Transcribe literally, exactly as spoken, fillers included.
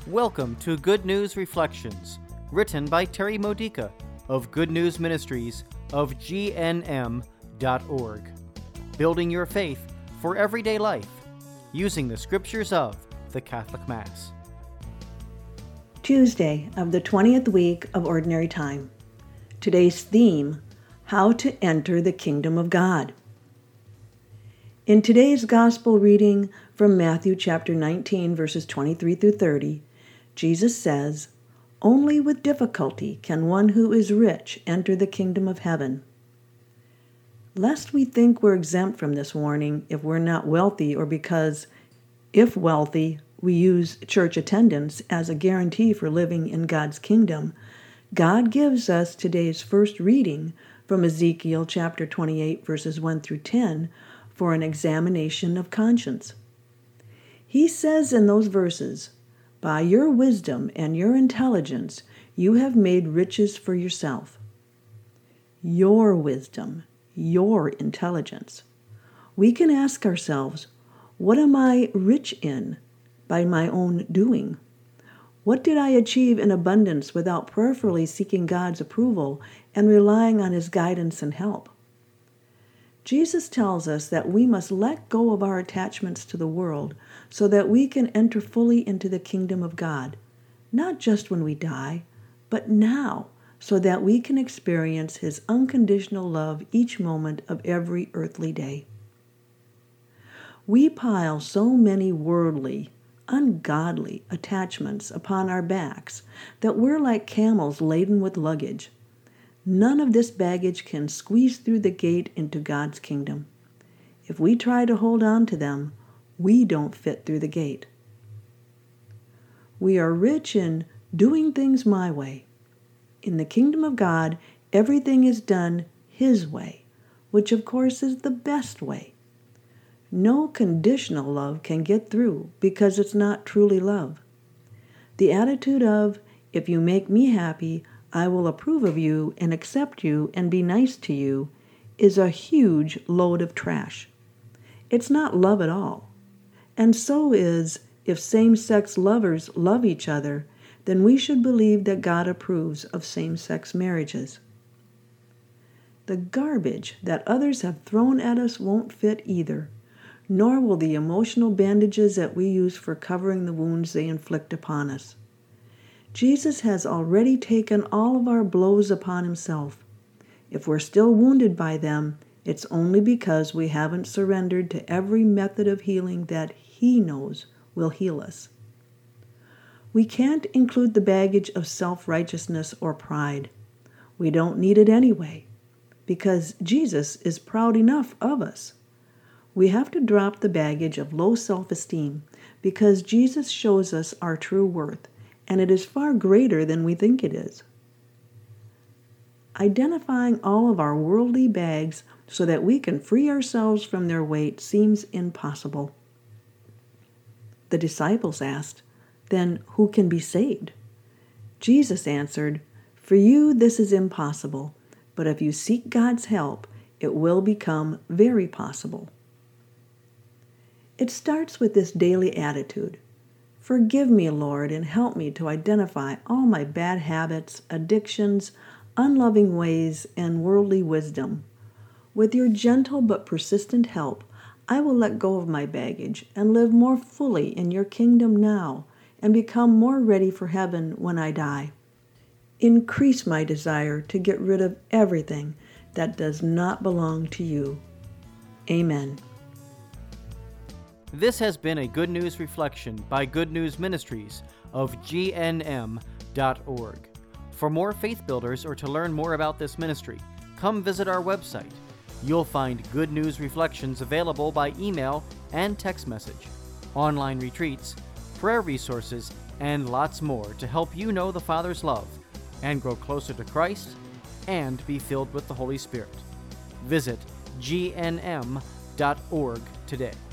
Welcome to Good News Reflections, written by Terry Modica of Good News Ministries of G N M dot org. Building your faith for everyday life, using the scriptures of the Catholic Mass. Tuesday of the twentieth week of Ordinary Time. Today's theme, How to Enter the Kingdom of God. In today's Gospel reading from Matthew chapter nineteen, verses twenty-three through thirty, Jesus says, "Only with difficulty can one who is rich enter the kingdom of heaven." Lest we think we're exempt from this warning if we're not wealthy, or because, if wealthy, we use church attendance as a guarantee for living in God's kingdom, God gives us today's first reading from Ezekiel chapter twenty-eight, verses one through ten, for an examination of conscience. He says in those verses, "By your wisdom and your intelligence you have made riches for yourself." Your wisdom, your intelligence. We can ask ourselves, what am I rich in by my own doing? What did I achieve in abundance without prayerfully seeking God's approval and relying on His guidance and help? Jesus tells us that we must let go of our attachments to the world so that we can enter fully into the kingdom of God, not just when we die, but now, so that we can experience His unconditional love each moment of every earthly day. We pile so many worldly, ungodly attachments upon our backs that we're like camels laden with luggage. None of this baggage can squeeze through the gate into God's kingdom. If we try to hold on to them, we don't fit through the gate. We are rich in doing things my way. In the kingdom of God, everything is done His way, which of course is the best way. No conditional love can get through because it's not truly love. The attitude of, if you make me happy, I will approve of you and accept you and be nice to you, is a huge load of trash. It's not love at all. And so is, if same-sex lovers love each other, then we should believe that God approves of same-sex marriages. The garbage that others have thrown at us won't fit either, nor will the emotional bandages that we use for covering the wounds they inflict upon us. Jesus has already taken all of our blows upon Himself. If we're still wounded by them, it's only because we haven't surrendered to every method of healing that He knows will heal us. We can't include the baggage of self-righteousness or pride. We don't need it anyway, because Jesus is proud enough of us. We have to drop the baggage of low self-esteem because Jesus shows us our true worth, and it is far greater than we think it is. Identifying all of our worldly bags so that we can free ourselves from their weight seems impossible. The disciples asked, "Then who can be saved?" Jesus answered, "For you this is impossible, but if you seek God's help, it will become very possible." It starts with this daily attitude. Forgive me, Lord, and help me to identify all my bad habits, addictions, unloving ways, and worldly wisdom. With your gentle but persistent help, I will let go of my baggage and live more fully in your kingdom now and become more ready for heaven when I die. Increase my desire to get rid of everything that does not belong to you. Amen. This has been a Good News Reflection by Good News Ministries of G N M dot org. For more faith builders or to learn more about this ministry, come visit our website. You'll find Good News Reflections available by email and text message, online retreats, prayer resources, and lots more to help you know the Father's love and grow closer to Christ and be filled with the Holy Spirit. Visit G N M dot org today.